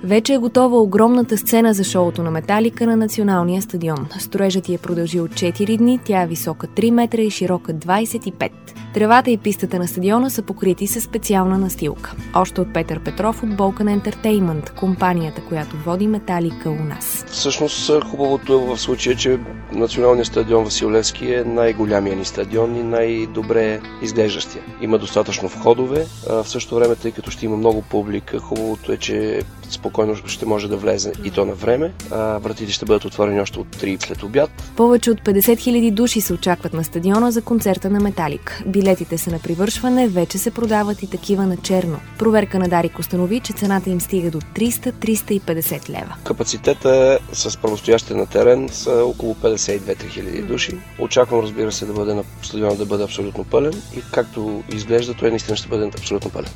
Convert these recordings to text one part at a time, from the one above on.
Вече е готова огромната сцена за шоуто на Металика на националния стадион. Строежът й е продължил 4 дни, тя е висока 3 метра и широка 25. Тревата и пистата на стадиона са покрити със специална настилка. Още от Петър Петров от Balkan Entertainment, компанията, която води Металика у нас. Всъщност хубавото е в случая, че националният стадион Васил Левски е най-голямия ни стадион и най-добре изглеждащия. Има достатъчно входове, в същото време, тъй като ще има много публика, хубавото е, че спокойно ще може да влезе и то на време. Вратите ще бъдат отворени още от 3 след обяд. Повече от 50 000 души се очакват на стадиона за концерта на Металик. Билетите са на привършване, вече се продават и такива на черно. Проверка на Дарик установи, че цената им стига до 300-350 лева. Капацитета с правостоящите на терен са около 52 хиляди души. Очаквам, разбира се, стадиона да бъде абсолютно пълен и както изглежда, той наистина ще бъде абсолютно пълен.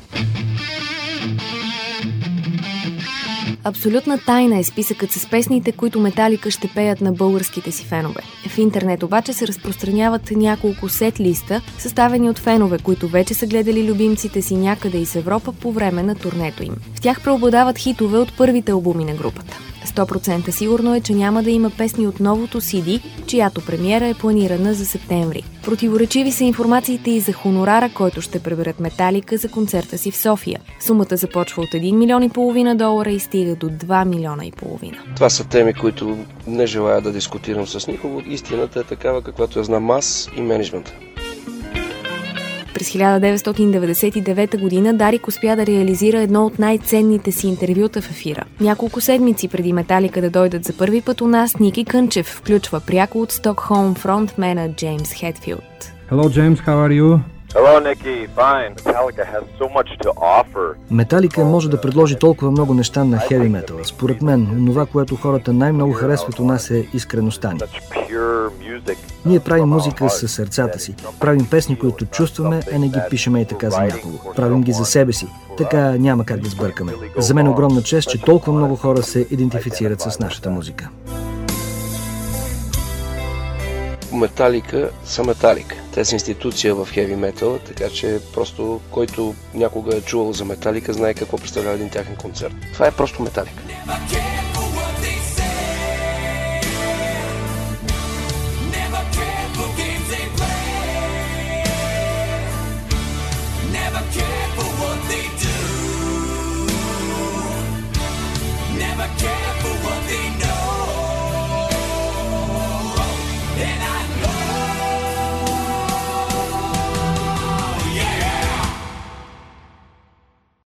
Абсолютна тайна е списъкът с песните, които Металика ще пеят на българските си фенове. В интернет обаче се разпространяват няколко сет-листа, съставени от фенове, които вече са гледали любимците си някъде из Европа по време на турнето им. В тях преобладават хитове от първите албуми на групата. 100% сигурно е, че няма да има песни от новото CD, чиято премиера е планирана за септември. Противоречиви са информациите и за хонорара, който ще приберат Металика за концерта си в София. Сумата започва от $1,5 милиона и стига до $2,5 милиона. Това са теми, които не желая да дискутирам с никого. Истината е такава, каквато я знам аз и мениджмънта. През 1999 година Дарик успя да реализира едно от най-ценните си интервюта в ефира. Няколко седмици преди Металика да дойдат за първи път у нас, Ники Кънчев включва пряко от Стокхолм фронтмена Джеймс Хетфилд. Hello James, how are you? Hello, Nicky. Fine. Metallica has so much to offer. Металика може да предложи толкова много неща на хеви метала. Според мен, това, което хората най-много харесват у нас е искреността ни. Ние правим музика със сърцата си. Правим песни, които чувстваме, а не ги пишеме и така за някого. Правим ги за себе си. Така няма как да сбъркаме. За мен е огромна чест, че толкова много хора се идентифицират с нашата музика. Металика са Металика. Те са институция в хеви метал, така че просто който някога е чувал за Металика, знае какво представлява един тяхен концерт. Това е просто Металика.